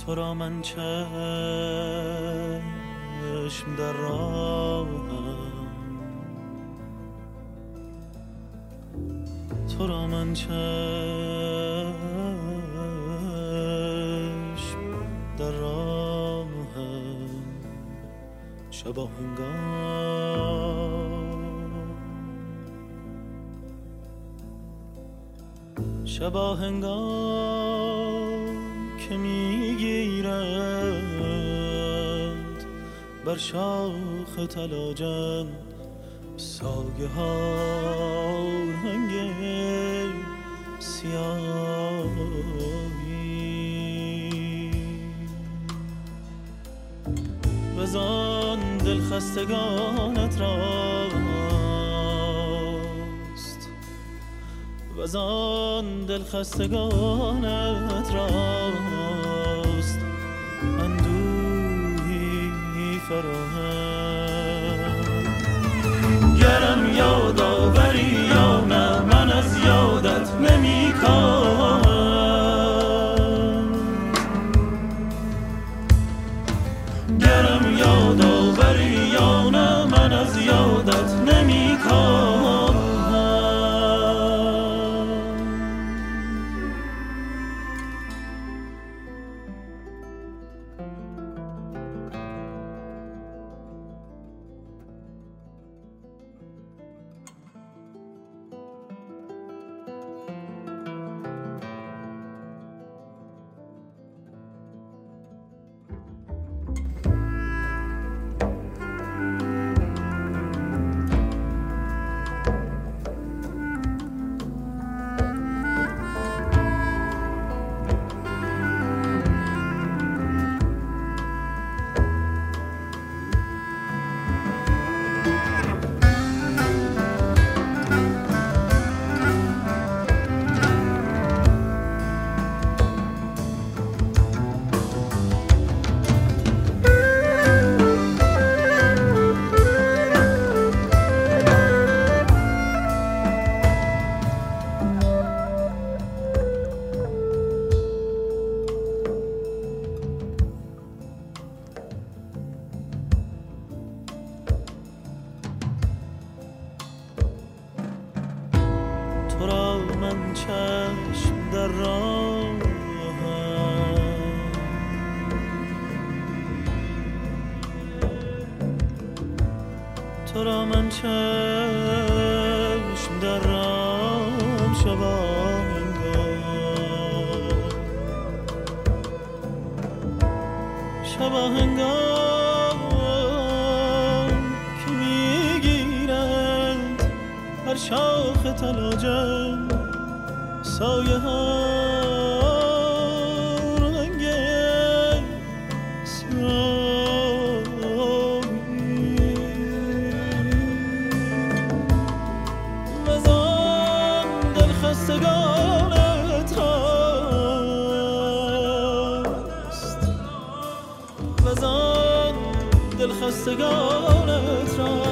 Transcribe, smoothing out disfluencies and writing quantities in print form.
تو را من چشم در راهم، تو را من چشم در راهم، شبا هنگام که میگیرند بر شاخ طلاجن سایه ها رنگ سیاهی، وزان دل خستگانت راست، وزان دل خستگانت راست اندوهی فراهم. گرم یاد آوری یا نه من از یادت نمی کاهم، گرم یاد آوری یا نه من از یادت نمی کاهم. تو را من چشم در راهم، تو را من چشم در راهم، شبا هنگام که میگیرند بر شاخ طلاجن سایه ها رنگ سیاهی، وزان دل خستگانت راست، وزان دل خستگانت راست